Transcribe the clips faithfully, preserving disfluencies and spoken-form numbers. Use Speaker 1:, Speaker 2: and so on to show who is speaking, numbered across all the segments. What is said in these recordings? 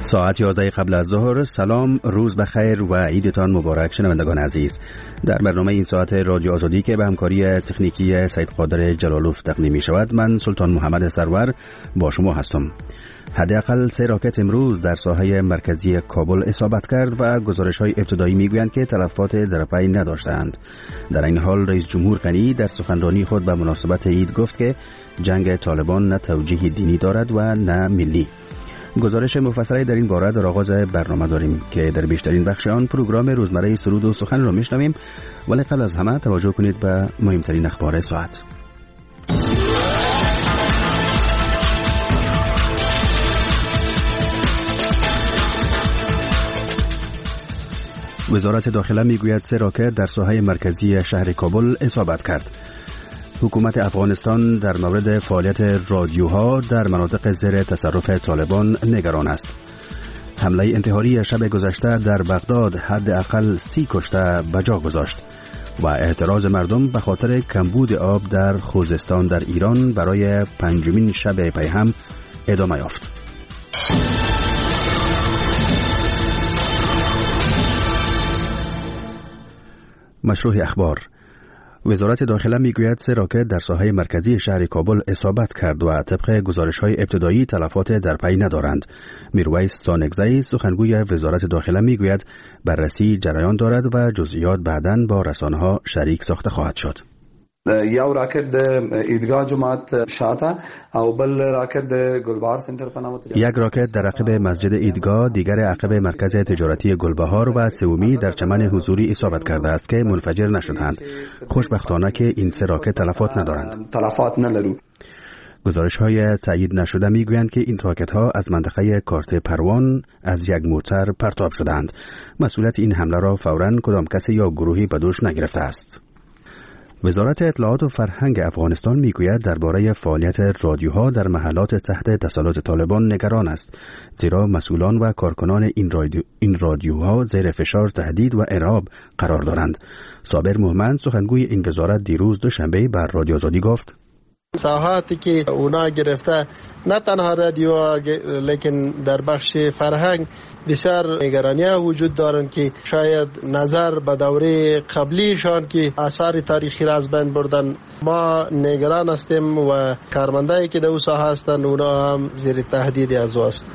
Speaker 1: ساعت یازده قبل از ظهر. سلام، روز بخیر و عیدتان مبارک شنوندگان عزیز. در برنامه این ساعت رادیو آزادی که به همکاری تکنیکی سید قادر جلالوف تقدیم می شود، من سلطان محمد سرور با شما هستم. حداقل سه راکت امروز در ساحه مرکزی کابل اصابت کرد و گزارش‌های ابتدایی می‌گویند که تلفات در پی نداشتند. در این حال رئیس جمهور غنی در سخنرانی خود به مناسبت عید گفت که جنگ طالبان نه توجیه دینی دارد و نه ملی. گزارش مفصلی در این باره در آغاز برنامه داریم که در بیشترین بخش آن پروگرام روزمره سرود و سخن را میشنویم، ولی قبل از همه توجه کنید به مهمترین اخبار ساعت. وزارت داخله میگوید سه راکت در ساحه مرکزی شهر کابل اصابت کرد. حکومت افغانستان در مورد فعالیت رادیوها در مناطق زیر تصرف طالبان نگران است. حمله انتحاری شب گذشته در بغداد حداقل سی کشته به جا گذاشت و اعتراض مردم به خاطر کمبود آب در خوزستان در ایران برای پنجمین شب پی هم ادامه یافت. مشروع اخبار. وزارت داخله میگوید سه راکت در ساحه مرکزی شهر کابل اصابت کرد و طبق گزارش‌های ابتدایی تلفات در پی ندارند. میرویس سانگزی سخنگوی وزارت داخله میگوید بررسی جریان دارد و جزئیات بعداً با رسانه‌ها شریک ساخته خواهد شد.
Speaker 2: یو راکت د ایدگاه جماعت شاته او بل راکت د گلبهار سنتر په نامه.
Speaker 1: یک راکت در عقب مسجد ایدگاه، دیگر عقب مرکز تجارتی گلبهار و سومی در چمن حضوری اصابت کرده است که منفجر نشدند. خوشبختانه که این سه راکت تلفات ندارند.
Speaker 2: تلفات ندارند.
Speaker 1: گزارش‌های تایید نشده میگویند که این راکت‌ها از منطقه کارت پروان از یک موتر پرتاب شدند. مسئولیت این حمله را فوراً کدام کسی یا گروهی به دوش نگرفته است. وزارت اطلاعات و فرهنگ افغانستان میگوید درباره فعالیت رادیوها در محلات تحت تسلط طالبان نگران است، زیرا مسئولان و کارکنان این رادیو این رادیوها زیر فشار، تهدید و ارهاب قرار دارند. صابر مومند سخنگوی این وزارت دیروز دوشنبه بر رادیو آزادی گفت
Speaker 3: ساحاتی که اونا گرفته نه تنها رادیو لیکن در بخش فرهنگ بسیار نگرانی‌ها وجود دارند که شاید نظر به دوره قبلیشان که آثار تاریخی را از بین بردن. ما نگران هستیم و کارمندایی که در اون ساحه هستند اونا هم زیر تهدید از او هستند.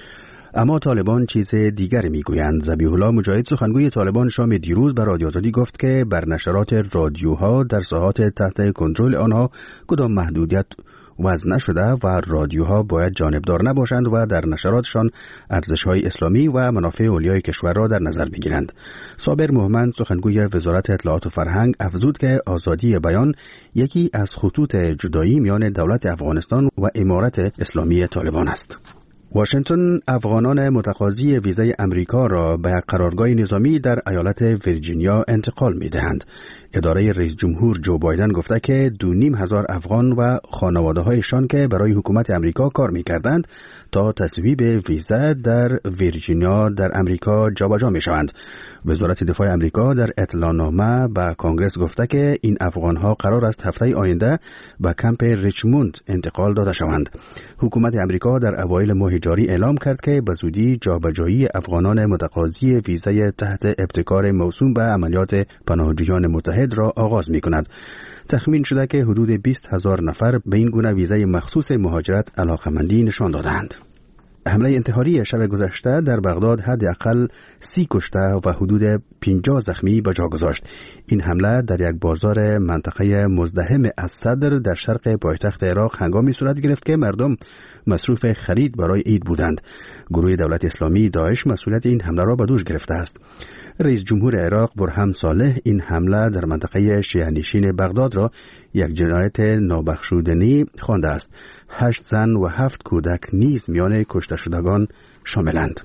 Speaker 1: اما طالبان چیز دیگری میگویند. ذبیح الله مجاهد سخنگوی طالبان شام دیروز بر رادیو آزادی گفت که بر نشرات رادیوها در ساحات تحت کنترل آنها کدام محدودیت وضع نشده و رادیوها باید جانبدار نباشند و در نشراتشان ارزش‌های اسلامی و منافع اولیای کشور را در نظر بگیرند. صابر مومند سخنگوی وزارت اطلاعات و فرهنگ افزود که آزادی بیان یکی از خطوط جدایی میان دولت افغانستان و امارت اسلامی طالبان است. واشنگتن افغانان متقاضی ویزای امریکا را به قرارگاه نظامی در ایالت ویرجینیا انتقال می دهند. اداره رئیس جمهور جو بایدن گفته که دو نیم هزار افغان و خانواده هایشان که برای حکومت امریکا کار می کردند تا تصویب ویزا در ویرجینیا در امریکا جابجا می شوند. وزارت دفاع امریکا در اطلاعنامه به کانگرس گفته که این افغان ها قرار است هفته آینده به کمپ ریچموند انتقال داده شوند. حکومت امریکا در اوایل ماه جاری اعلام کرد که به زودی جابجایی افغانان متقاضی ویزای تحت ابتکار موسوم به عملیات پناهجویان متحد را آغاز می کند. تخمین شده که حدود بیست هزار نفر به این گونه ویزای مخصوص مهاجرت علاقمندی نشان دادند. حمله انتحاری شب گذشته در بغداد حداقل سی کشته و حدود پنجاه زخمی به جا گذاشت. این حمله در یک بازار منطقه مزدحم از صدر در شرق پایتخت عراق هنگامی صورت گرفت که مردم مصروف خرید برای عید بودند. گروه دولت اسلامی داعش مسئولیت این حمله را به دوش گرفته است. رئیس جمهور عراق برهم صالح این حمله در منطقه شیعه‌نشین بغداد را یک جنایت نابخشودنی خوانده است. هشت زن و هفت کودک نیز میان کشته شدگان شاملند.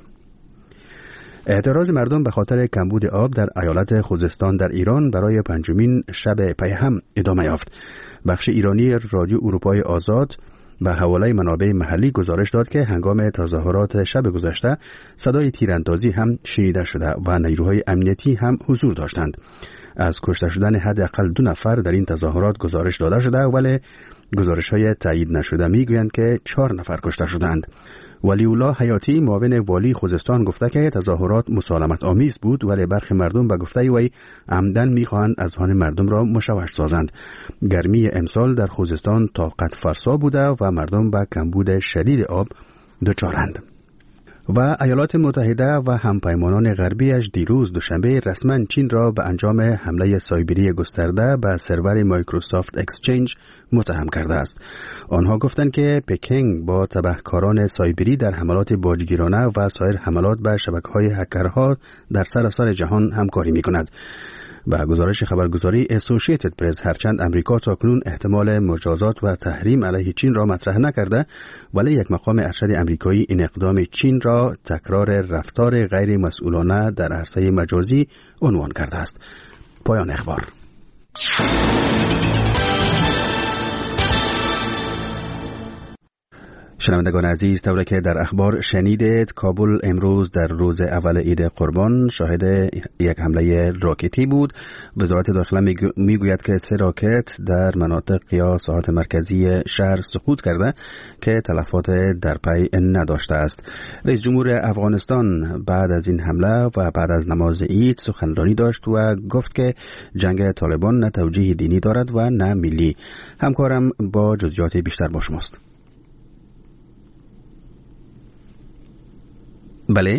Speaker 1: اعتراض مردم به خاطر کمبود آب در ایالت خوزستان در ایران برای پنجمین شب پی هم ادامه یافت. بخش ایرانی رادیو اروپای آزاد به حواله منابع محلی گزارش داد که هنگام تظاهرات شب گذشته صدای تیراندازی هم شنیده شده و نیروهای امنیتی هم حضور داشتند. از کشته شدن حداقل دو نفر در این تظاهرات گزارش داده شده، ولی گزارش‌های تایید نشده میگویند که چهار نفر کشته شدند. ولی الله حیاتی معاون والی خوزستان گفته که تظاهرات مسالمت آمیز بود، ولی برخی مردم به گفته وی عمدن میخواهند اذهان مردم را مشوش سازند. گرمی امسال در خوزستان طاقت فرسا بوده و مردم به کمبود شدید آب دچارند. و ایالات متحده و همپیمانان غربیش دیروز دوشنبه رسما چین را به انجام حمله سایبری گسترده به سرور مایکروسافت اکسچنج متهم کرده است. آنها گفتند که پکینگ با تبهکاران سایبری در حملات باجگیرانه و سایر حملات به شبکه‌های هکرها در سراسر جهان همکاری می‌کند. به گزارش خبرگزاری اسوسییتد پرس، هرچند امریکا تاکنون احتمال مجازات و تحریم علیه چین را مطرح نکرده، ولی یک مقام ارشد امریکایی این اقدام چین را تکرار رفتار غیر مسئولانه در عرصه مجازی عنوان کرده است. پایان اخبار. شنوندگان عزیز، طوری که در اخبار شنیدید، کابل امروز در روز اول عید قربان شاهد یک حمله راکتی بود. وزارت داخله میگوید که سه راکت در مناطق یا ساحات مرکزی شهر سقوط کرده که تلفات در پی نداشته است. رئیس جمهور افغانستان بعد از این حمله و بعد از نماز عید سخنرانی داشت و گفت که جنگ طالبان نه توجیه دینی دارد و نه ملی. همکارم با جزئیات بیشتر با شماست. بله.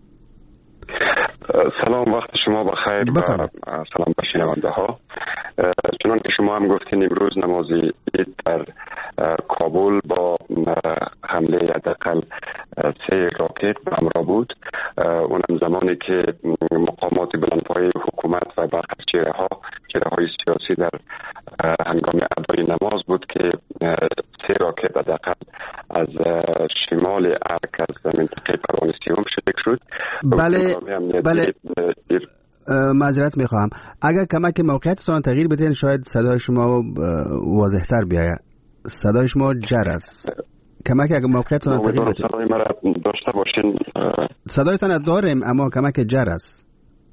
Speaker 4: سلام، وقت شما بخیر.
Speaker 1: بفرمایید.
Speaker 4: سلام به شنونده ها. چنان که شما هم گفتین امروز نماز عید در کابل با حمله حداقل سه راکت به همراه بود. اونم زمانی که مقامات بلندپایه حکومت و برخی چهره ها چهره های سیاسی در هنگام ادای نماز بود که سه راکت حداقل از شمال ارک از منطقه پروانسیوم شلیک شد.
Speaker 1: بله بله معذرت میخواهم، اگر کمک موقعیتتان تغییر بدین شاید صدای شما واضح‌تر بیاید. صدای شما جر است. کمک اگر موقعیتتان تغییر بدین.
Speaker 4: صدای مرا داشته باشین.
Speaker 1: صدایتان داریم اما کمک جر است.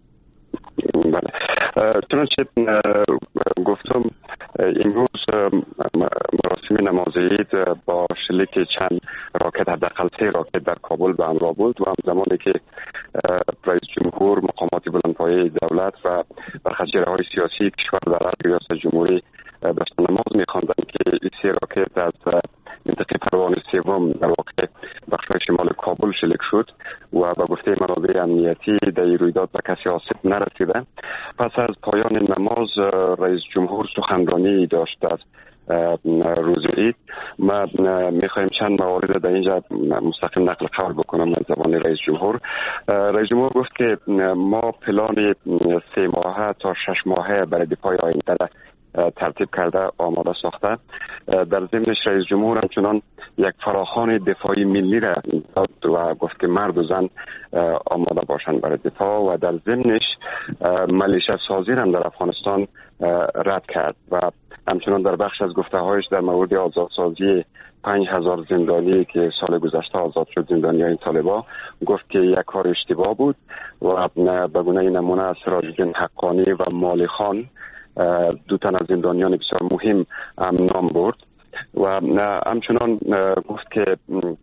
Speaker 4: بله. چنانچه گفتم امروز مراسم نماز عید با شلیک چند راکت حداقل سه راکت در کابل به همراه بود و هم زمانی که رئیس جمهور، مقامات بلندپایه دولت و برخی چهره‌های سیاسی کشور در عرض ریاست جمهوری داشت نماز می‌خواندند که این سه راکت از منطقه پروانه سوم در واقع بخش‌های شمال کابل شلیک شد و به گفته منابع امنیتی در رویداد به کسی آسیب نرسیده. پس از پایان نماز رئیس جمهور سخنرانی داشت از روز عید. ما میخوایم چند موارد در اینجا مستقیم نقل قول بکنم از زبان رئیس جمهور. رئیس جمهور گفت که ما پلان سه ماهه تا شش ماهه برای دفاع آینده ترتیب کرده آماده ساخته. در ضمنش رئیس جمهور همچنان یک فراخوان دفاعی ملی را داد و گفت که مرد و زن آماده باشند برای دفاع و در ضمنش ملیشه سازی هم در افغانستان رد کرد و همچنان در بخش از گفته‌هایش در مورد آزادسازی پنج هزار زندانی که سال گذشته آزاد شد، زندانیان طالبان، گفت که یک کار اشتباه بود و به گونه نمونه سراج الدین حقانی و مالی خان دو تن از زندانیان بسیار مهم هم نام برد و همچنان گفت که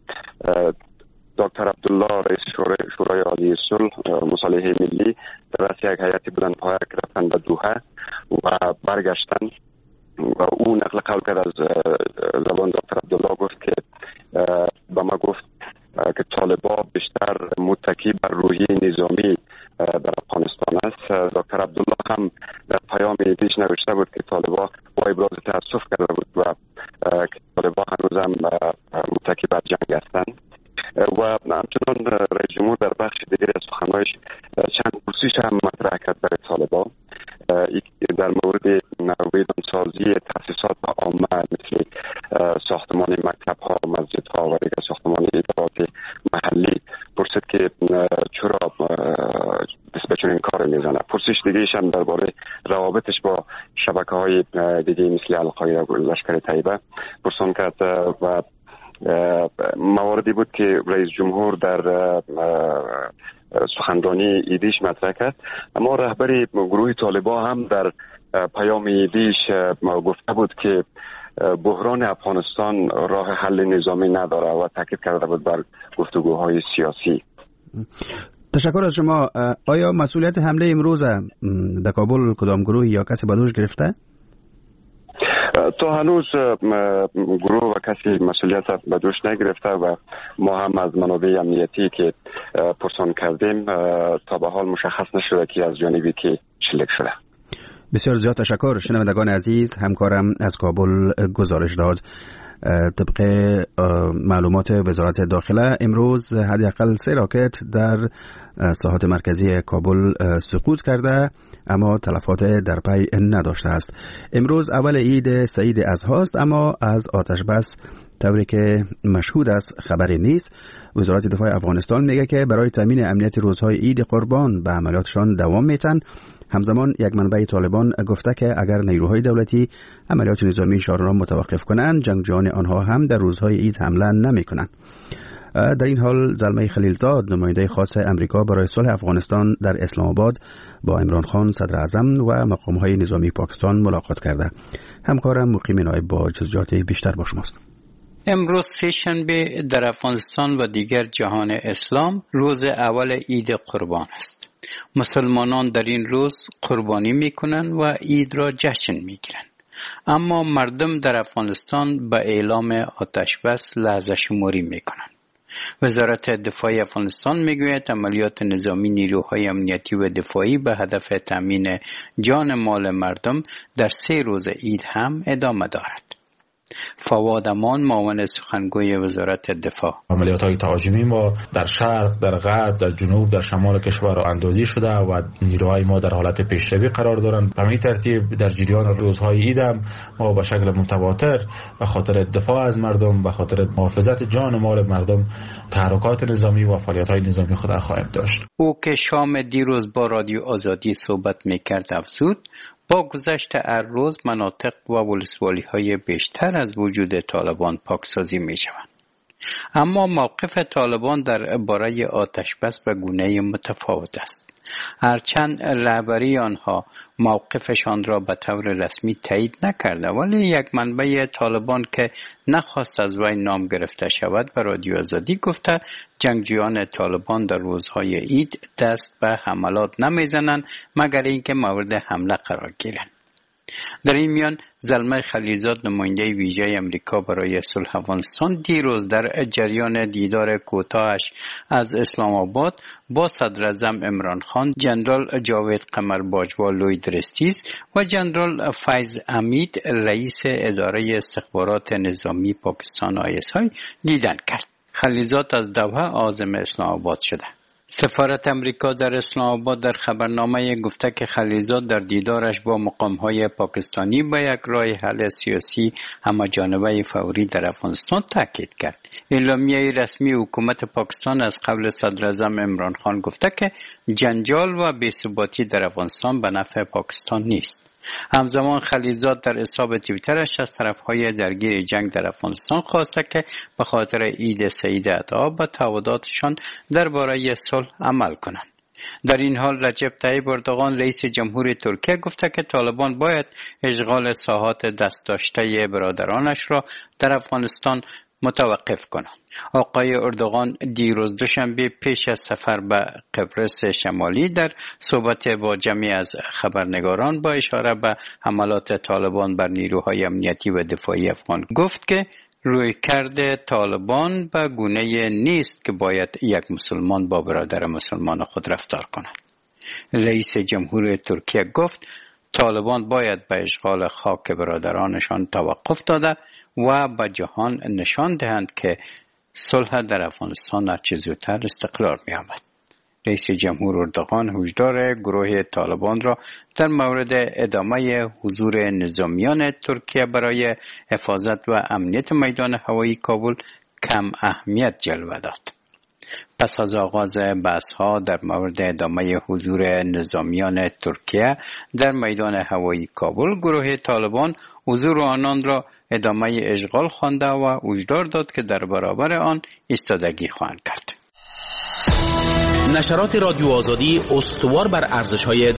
Speaker 4: دکتر عبدالله رئیس شورای عالی صلح مصالحه ملی در رأس یک هیئت بلندپایه رفتن به دوحه و برگشتن و او نقل قول کرد از زبان دکتر عبدالله، گفت که به ما گفت که طالبان بیشتر متکی بر روحیه نظامی در افغانستان است. دکتر عبدالله هم در پیام ایدیش نوشته بود که طالبان با ابراز تاسف کرده بود و که طالبان هنوز هم متکی بر جنگ هستند و همچنان رئیس جمهور در بخش دیگر از سخنانش چند پرسش هم مطرح کرد برای طالبان در مورد نویدانسازی تاسیسات عامه مثل ساختمان مکتب ها، مسجد ها و دیگر ساختمان ادارات محلی. پرسید که چرا دست به چنین کار میزنه. پرسش دیگه‌ایش هم درباره روابطش با شبکه های دیگه مثل القاعده و لشکر طیبه پرسان کرد و مواردی بود که رئیس جمهور در سخنرانی ایدیش مطرح کرد. اما رهبر گروه طالبان هم در پیام ایدیش گفته بود که بحران افغانستان راه حل نظامی نداره و تاکید کرده بود بر گفتگوهای سیاسی.
Speaker 1: تشکر از شما. آیا مسئولیت حمله امروز در کابل کدام گروه یا کسی به دوش گرفته؟
Speaker 4: تا هنوز گروه و کسی مسئولیت به دوش نگرفته و ما هم از منابع امنیتی که پرسان کردیم تا به حال مشخص نشده که از جانبی که شلیک شده.
Speaker 1: بسیار زیاد تشکر. شنوندگان عزیز، همکارم از کابل گزارش داد. طبق معلومات وزارت داخله امروز حداقل سه راکت در ساحات مرکزی کابل سقوط کرده اما تلفات در پی نداشته است. امروز اول عید سعید اضحی است اما از آتش بس طوری که مشهود است خبری نیست. وزارت دفاع افغانستان میگه که برای تامین امنیت روزهای عید قربان به عملیاتشان دوام میتن. همزمان یک منبع طالبان گفته که اگر نیروهای دولتی عملیات نظامی شهر را متوقف کنند، جنگجویان آنها هم در روزهای عید حمله نمی‌کنند. در این حال زلمه خلیلزاد، نماینده خاص امریکا برای صلح افغانستان در اسلام آباد، با عمران خان صدر اعظم و مقام‌های نظامی پاکستان ملاقات کرده. همکارم مقیم نایب با جزئیات بیشتر با شماست.
Speaker 5: امروز سه‌شنبه در افغانستان و دیگر جهان اسلام روز اول عید قربان است. مسلمانان در این روز قربانی میکنند و عید را جشن میگیرند. اما مردم در افغانستان به اعلام آتش بس لحظه شماری میکنند. وزارت دفاع افغانستان میگوید عملیات نظامی نیروهای امنیتی و دفاعی به هدف تامین جان مال مردم در سه روز عید هم ادامه دارد. فواد امان، معاون سخنگوی وزارت دفاع:
Speaker 6: عملیات‌های تهاجمی ما در شرق، در غرب، در جنوب، در شمال کشور را اندازی شده و نیروهای ما در حالت پیشروی قرار دارند. به همین ترتیب در جریان روزهای عید هم ما به شکل متواتر به خاطر دفاع از مردم، به خاطر محافظت جان و مال مردم تحرکات نظامی و فعالیت‌های نظامی خود خواهیم داشت.
Speaker 5: او که شام دیروز با رادیو آزادی صحبت می‌کرد افزود با گذشت هر روز مناطق و ولسوالی‌های بیشتر از وجود طالبان پاکسازی می‌شوند. اما موقف طالبان در باره آتش بس به گونه متفاوت است. هرچند رهبری آنها موقفشان را به طور رسمی تایید نکرده، ولی یک منبع طالبان که نخواست از وی نام گرفته شود به رادیو آزادی گفته جنگجویان طالبان در روزهای عید دست به حملات نمیزنند مگر اینکه مورد حمله قرار گیرند. در این میان زلمه خلیلزاد، نماینده ویژه امریکا برای صلح افغانستان، دیروز در جریان دیدار کوتاهش از اسلام آباد با صدر اعظم عمران خان، جنرال جاوید قمر باجوا لوی درستیز و جنرال فیض حمید رئیس اداره استخبارات نظامی پاکستان آی اس آی دیدن کرد. خلیلزاد از دوحه عازم اسلام آباد شده. سفارت امریکا در اسلام آباد در خبرنامه گفته که خلیلزاد در دیدارش با مقام‌های پاکستانی به یک راه حل سیاسی همه‌جانبه فوری در افغانستان تاکید کرد. اعلامیه رسمی حکومت پاکستان از قبل صدر اعظم عمران خان گفته که جنجال و بی‌ثباتی در افغانستان به نفع پاکستان نیست. همزمان خلیلزاد در حساب توییترش از طرفهای درگیر جنگ در افغانستان خواسته که به خاطر عید سعید اضحی به تعهداتشان درباره صلح عمل کنند. در این حال رجب طیب اردوغان رئیس جمهور ترکیه گفته که طالبان باید اشغال ساحات دست داشته برادرانش را در افغانستان متوقف کنند. آقای اردوغان دیروز دوشنبه پیش از سفر به قبرس شمالی در صحبت با جمعی از خبرنگاران با اشاره به حملات طالبان بر نیروهای امنیتی و دفاعی افغان گفت که رویکرد طالبان به گونه نیست که باید یک مسلمان با برادر مسلمان خود رفتار کند. رئیس جمهور ترکیه گفت طالبان باید به اشغال خاک برادرانشان توقف داده و به جهان نشان دهند که صلح در افغانستان هرچه زودتر استقرار می‌یابد. رئیس جمهور اردوغان هشدار گروه طالبان را در مورد ادامه حضور نظامیان ترکیه برای حفاظت و امنیت میدان هوایی کابل کم اهمیت جلوه داد. پس از آغاز بحث‌ها در مورد ادامه حضور نظامیان ترکیه در میدان هوایی کابل، گروه طالبان حضور آنان را ادامه اشغال خوانده و هشدار داد که در برابر آن ایستادگی خواهند کرد.
Speaker 7: نشرات رادیو آزادی استوار بر ارزش‌های